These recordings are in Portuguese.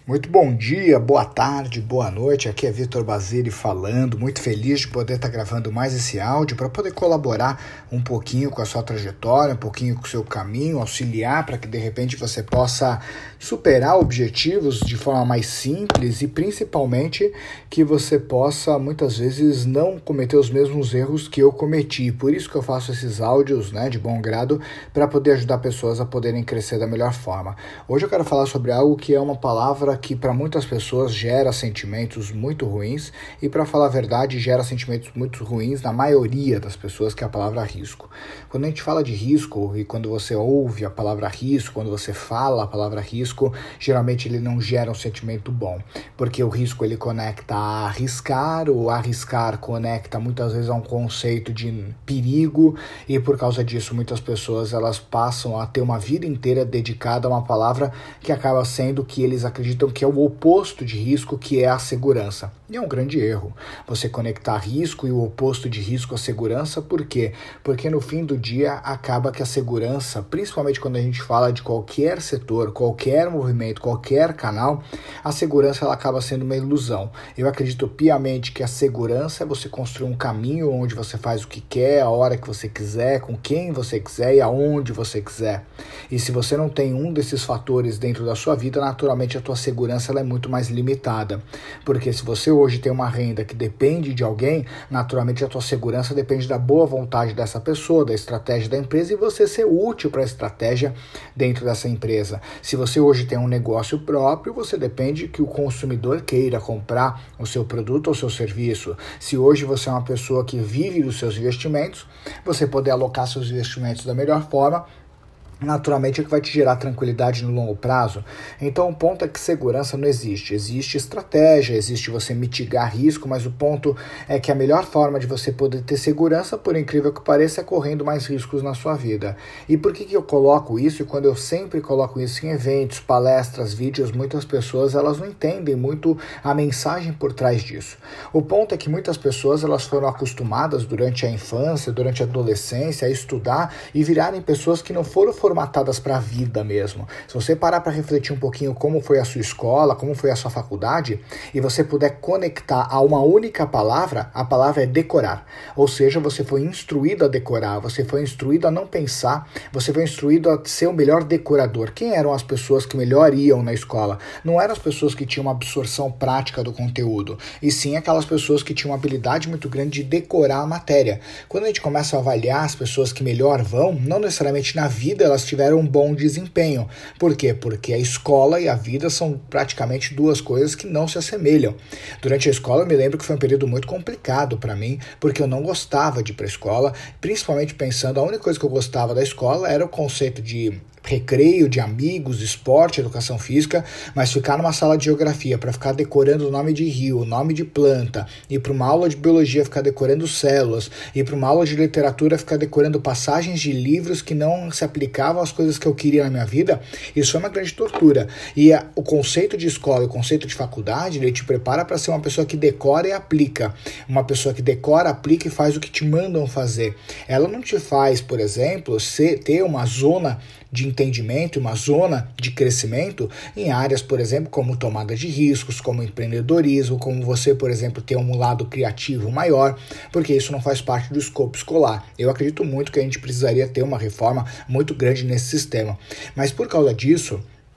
Muito bom dia, boa tarde, boa noite, aqui é Vitor Basile falando, muito feliz de poder estar gravando mais esse áudio para poder colaborar um pouquinho com a sua trajetória, um pouquinho com o seu caminho, auxiliar para que de repente você possa superar objetivos de forma mais simples e principalmente que você possa muitas vezes não cometer os mesmos erros que eu cometi. Por isso que eu faço esses áudios, de bom grado, para poder ajudar pessoas a poderem crescer da melhor forma. Hoje eu quero falar sobre algo que é uma palavra que para muitas pessoas gera sentimentos muito ruins e, para falar a verdade, gera sentimentos muito ruins na maioria das pessoas, que é a palavra risco. Quando a gente fala de risco e quando você ouve a palavra risco, quando você fala a palavra risco, geralmente ele não gera um sentimento bom, porque o risco ele conecta a arriscar, o arriscar conecta muitas vezes a um conceito de perigo e por causa disso muitas pessoas elas passam a ter uma vida inteira dedicada a uma palavra que acaba sendo que eles acreditam que é o oposto de risco, que é a segurança. E é um grande erro você conectar risco e o oposto de risco à segurança. Por quê? Porque no fim do dia acaba que a segurança, principalmente quando a gente fala de qualquer setor, qualquer movimento, qualquer canal, a segurança ela acaba sendo uma ilusão. Eu acredito piamente que a segurança é você construir um caminho onde você faz o que quer, a hora que você quiser, com quem você quiser e aonde você quiser. E se você não tem um desses fatores dentro da sua vida, naturalmente a tua segurança ela é muito mais limitada. Porque se você hoje tem uma renda que depende de alguém, naturalmente a tua segurança depende da boa vontade dessa pessoa, da estratégia da empresa e você ser útil para a estratégia dentro dessa empresa. Se você hoje tem um negócio próprio, você depende que o consumidor queira comprar o seu produto ou seu serviço. Se hoje você é uma pessoa que vive dos seus investimentos, você poder alocar seus investimentos da melhor forma, naturalmente é que vai te gerar tranquilidade no longo prazo. Então o ponto é que segurança não existe. Existe estratégia, existe você mitigar risco, mas o ponto é que a melhor forma de você poder ter segurança, por incrível que pareça, é correndo mais riscos na sua vida. E por que eu coloco isso? E quando eu sempre coloco isso em eventos, palestras, vídeos, muitas pessoas elas não entendem muito a mensagem por trás disso. O ponto é que muitas pessoas elas foram acostumadas durante a infância, durante a adolescência, a estudar e virarem pessoas que não foram formatadas para a vida mesmo. Se você parar para refletir um pouquinho como foi a sua escola, como foi a sua faculdade, e você puder conectar a uma única palavra, a palavra é decorar. Ou seja, você foi instruído a decorar, você foi instruído a não pensar, você foi instruído a ser o melhor decorador. Quem eram as pessoas que melhor iam na escola? Não eram as pessoas que tinham uma absorção prática do conteúdo, e sim aquelas pessoas que tinham uma habilidade muito grande de decorar a matéria. Quando a gente começa a avaliar as pessoas que melhor vão, não necessariamente na vida elas tiveram um bom desempenho. Por quê? Porque a escola e a vida são praticamente duas coisas que não se assemelham. Durante a escola eu me lembro que foi um período muito complicado para mim, porque eu não gostava de ir para a escola, principalmente pensando, a única coisa que eu gostava da escola era o conceito de recreio, de amigos, esporte, educação física, mas ficar numa sala de geografia para ficar decorando o nome de rio, o nome de planta, ir para uma aula de biologia ficar decorando células, ir para uma aula de literatura ficar decorando passagens de livros que não se aplicavam às coisas que eu queria na minha vida, isso é uma grande tortura. E o conceito de escola e o conceito de faculdade, ele te prepara para ser uma pessoa que decora e aplica. Uma pessoa que decora, aplica e faz o que te mandam fazer. Ela não te faz, por exemplo, ter uma zona de entendimento, uma zona de crescimento em áreas, por exemplo, como tomada de riscos, como empreendedorismo, como você, por exemplo, ter um lado criativo maior, porque isso não faz parte do escopo escolar. Eu acredito muito que a gente precisaria ter uma reforma muito grande nesse sistema. Mas por causa disso,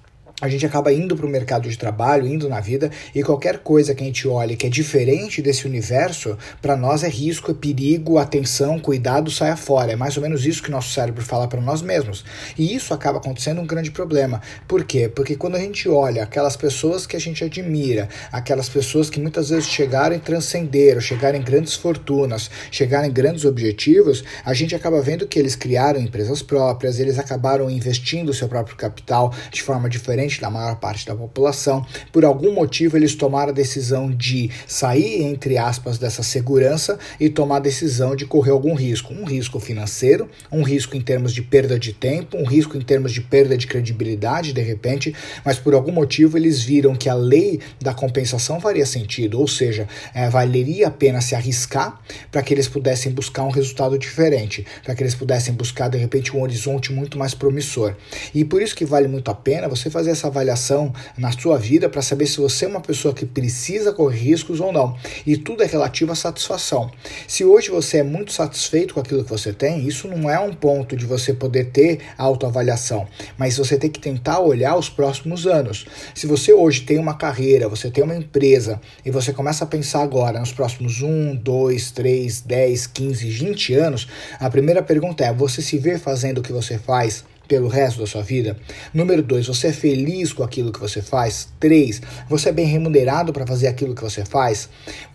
a gente acaba indo para o mercado de trabalho, indo na vida, e qualquer coisa que a gente olhe que é diferente desse universo, para nós é risco, é perigo, atenção, cuidado, saia fora. É mais ou menos isso que nosso cérebro fala para nós mesmos. E isso acaba acontecendo um grande problema. Por quê? Porque quando a gente olha aquelas pessoas que a gente admira, aquelas pessoas que muitas vezes chegaram e transcenderam, chegaram em grandes fortunas, chegaram em grandes objetivos, a gente acaba vendo que eles criaram empresas próprias, eles acabaram investindo o seu próprio capital de forma diferente da maior parte da população. Por algum motivo eles tomaram a decisão de sair, entre aspas, dessa segurança e tomar a decisão de correr algum risco. Um risco financeiro, um risco em termos de perda de tempo, um risco em termos de perda de credibilidade, de repente, mas por algum motivo eles viram que a lei da compensação faria sentido, ou seja, valeria a pena se arriscar para que eles pudessem buscar um resultado diferente, para que eles pudessem buscar, de repente, um horizonte muito mais promissor. E por isso que vale muito a pena você fazer essa avaliação na sua vida para saber se você é uma pessoa que precisa correr riscos ou não. E tudo é relativo à satisfação. Se hoje você é muito satisfeito com aquilo que você tem, isso não é um ponto de você poder ter autoavaliação, mas você tem que tentar olhar os próximos anos. Se você hoje tem uma carreira, você tem uma empresa e você começa a pensar agora nos próximos 1, 2, 3, 10, 15, 20 anos, a primeira pergunta é: você se vê fazendo o que você faz pelo resto da sua vida? Número 2, você é feliz com aquilo que você faz? 3, você é bem remunerado para fazer aquilo que você faz?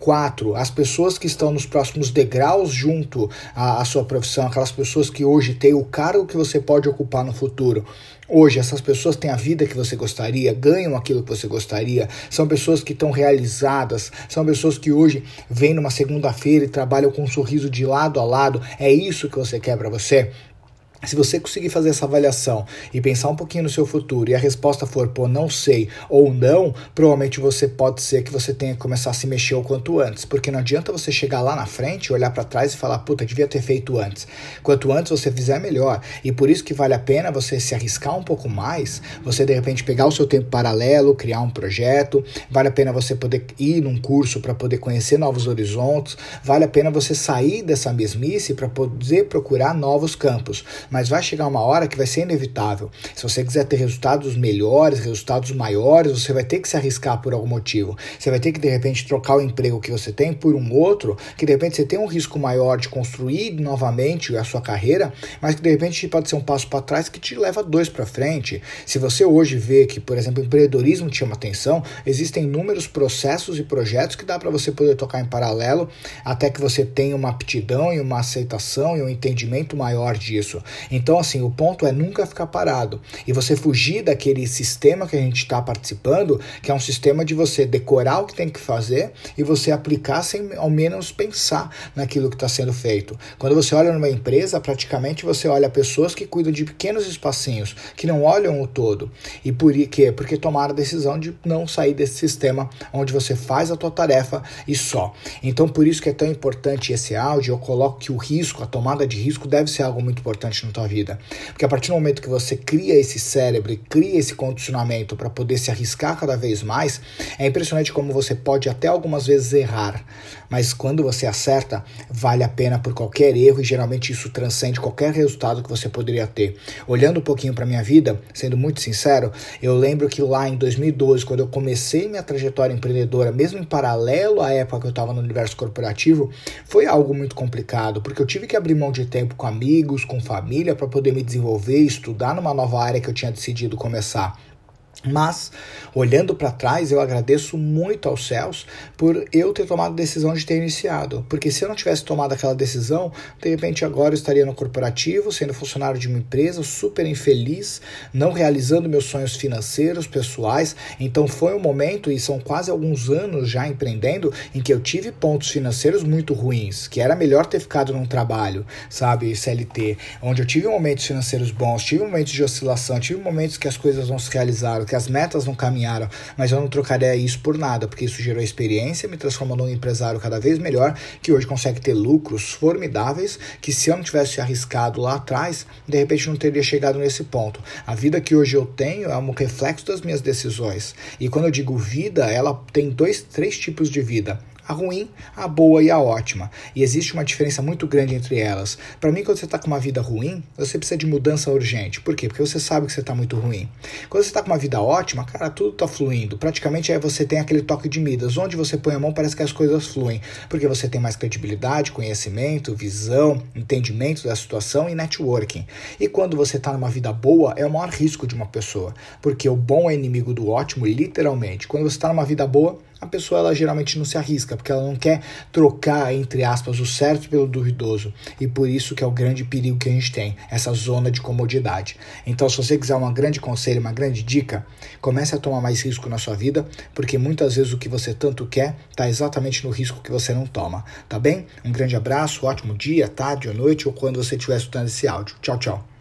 4, as pessoas que estão nos próximos degraus junto à sua profissão, aquelas pessoas que hoje têm o cargo que você pode ocupar no futuro, hoje essas pessoas têm a vida que você gostaria, ganham aquilo que você gostaria, são pessoas que estão realizadas, são pessoas que hoje vêm numa segunda-feira e trabalham com um sorriso de lado a lado. É isso que você quer para você? Se você conseguir fazer essa avaliação e pensar um pouquinho no seu futuro e a resposta for, pô, não sei ou não, provavelmente pode ser que você tenha que começar a se mexer o quanto antes, porque não adianta você chegar lá na frente, olhar para trás e falar, puta, devia ter feito antes. Quanto antes você fizer, melhor. E por isso que vale a pena você se arriscar um pouco mais, você de repente pegar o seu tempo paralelo, criar um projeto, vale a pena você poder ir num curso para poder conhecer novos horizontes, vale a pena você sair dessa mesmice para poder procurar novos campos. Mas vai chegar uma hora que vai ser inevitável. Se você quiser ter resultados melhores, resultados maiores, você vai ter que se arriscar por algum motivo. Você vai ter que, de repente, trocar o emprego que você tem por um outro, que, de repente, você tem um risco maior de construir novamente a sua carreira, mas que, de repente, pode ser um passo para trás que te leva 2 para frente. Se você hoje vê que, por exemplo, o empreendedorismo te chama atenção, existem inúmeros processos e projetos que dá para você poder tocar em paralelo até que você tenha uma aptidão e uma aceitação e um entendimento maior disso. Então, assim, o ponto é nunca ficar parado e você fugir daquele sistema que a gente está participando, que é um sistema de você decorar o que tem que fazer e você aplicar sem ao menos pensar naquilo que está sendo feito. Quando você olha numa empresa, praticamente você olha pessoas que cuidam de pequenos espacinhos, que não olham o todo. E por quê? Porque tomaram a decisão de não sair desse sistema onde você faz a tua tarefa e só. Então, por isso que é tão importante esse áudio. Eu coloco que o risco, a tomada de risco deve ser algo muito importante na tua vida. Porque a partir do momento que você cria esse cérebro e cria esse condicionamento para poder se arriscar cada vez mais, é impressionante como você pode até algumas vezes errar, mas quando você acerta, vale a pena por qualquer erro e geralmente isso transcende qualquer resultado que você poderia ter. Olhando um pouquinho para minha vida, sendo muito sincero, eu lembro que lá em 2012, quando eu comecei minha trajetória empreendedora, mesmo em paralelo à época que eu estava no universo corporativo, foi algo muito complicado, porque eu tive que abrir mão de tempo com amigos, com família, para poder me desenvolver e estudar numa nova área que eu tinha decidido começar. Mas, olhando para trás, eu agradeço muito aos céus por eu ter tomado a decisão de ter iniciado. Porque se eu não tivesse tomado aquela decisão, de repente agora eu estaria no corporativo, sendo funcionário de uma empresa, super infeliz, não realizando meus sonhos financeiros, pessoais. Então foi um momento, e são quase alguns anos já empreendendo, em que eu tive pontos financeiros muito ruins, que era melhor ter ficado num trabalho, sabe, CLT, onde eu tive momentos financeiros bons, tive momentos de oscilação, tive momentos que as coisas não se realizaram, que as metas não caminharam, mas eu não trocaria isso por nada, porque isso gerou experiência, me transformou num empresário cada vez melhor, que hoje consegue ter lucros formidáveis, que se eu não tivesse arriscado lá atrás, de repente não teria chegado nesse ponto. A vida que hoje eu tenho é um reflexo das minhas decisões, e quando eu digo vida, ela tem 3 tipos de vida: a ruim, a boa e a ótima. E existe uma diferença muito grande entre elas. Para mim, quando você está com uma vida ruim, você precisa de mudança urgente. Por quê? Porque você sabe que você está muito ruim. Quando você está com uma vida ótima, cara, tudo está fluindo. Praticamente aí você tem aquele toque de Midas. Onde você põe a mão, parece que as coisas fluem. Porque você tem mais credibilidade, conhecimento, visão, entendimento da situação e networking. E quando você está numa vida boa, é o maior risco de uma pessoa. Porque o bom é inimigo do ótimo, literalmente. Quando você está numa vida boa, a pessoa ela geralmente não se arrisca, porque ela não quer trocar, entre aspas, o certo pelo duvidoso. E por isso que é o grande perigo que a gente tem, essa zona de comodidade. Então, se você quiser um grande conselho, uma grande dica, comece a tomar mais risco na sua vida, porque muitas vezes o que você tanto quer está exatamente no risco que você não toma. Tá bem? Um grande abraço, ótimo dia, tarde ou noite, ou quando você estiver escutando esse áudio. Tchau, tchau.